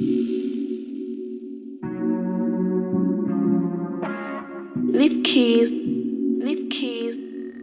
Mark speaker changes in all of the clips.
Speaker 1: Leave keys, leave keys.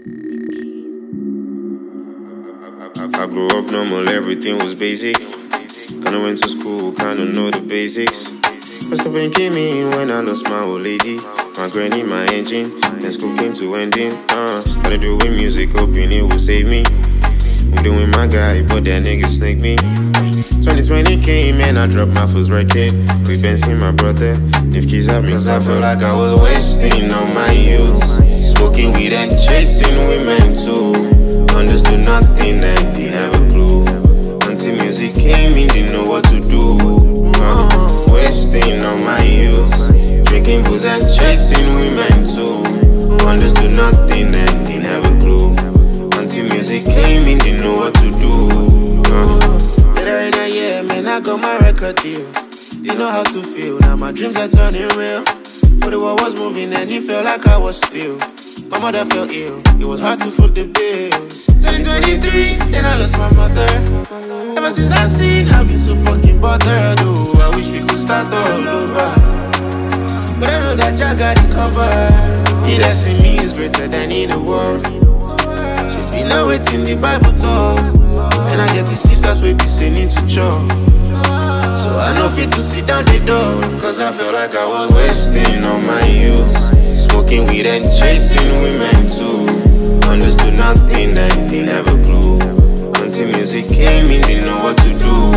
Speaker 2: I grew up normal, everything was basic. Kinda went to school, kinda know the basics. First the pain came in when I lost my old lady. My granny, my engine, then school came to ending. Started doing music, hoping it would save me. I'm doing my guy, but that nigga snake me. 2020 came and I dropped my first record. We been seeing my brother, if keys at me. Cause I felt like I was wasting all my youth. Smoking weed and chasing women too. Understood nothing and didn't have a clue. Until music came in, didn't know what to do. Wasting all my youth. Drinking booze and chasing women too. Understood nothing and didn't have a clue. Until music came in, didn't know what to do. Later in a year, man, I got my record deal. Didn't know how to feel, now my dreams are turning real. But the world was moving and it felt like I was still. My mother felt ill, it was hard to foot the bills. 2023, then I lost my mother. Ever since that scene, I've been so fucking bothered. Oh, I wish we could start all over. But I know that Jah got it covered. He that's in me is greater than in the world. She's been awaiting the Bible told. And I get the sisters we be singing to church. So I know fit to sit down the door. Cause I felt like I was wasting all my youth. Smoking weed and chasing women too. Understood nothing and didn't have a clue. Until music came in, didn't know what to do.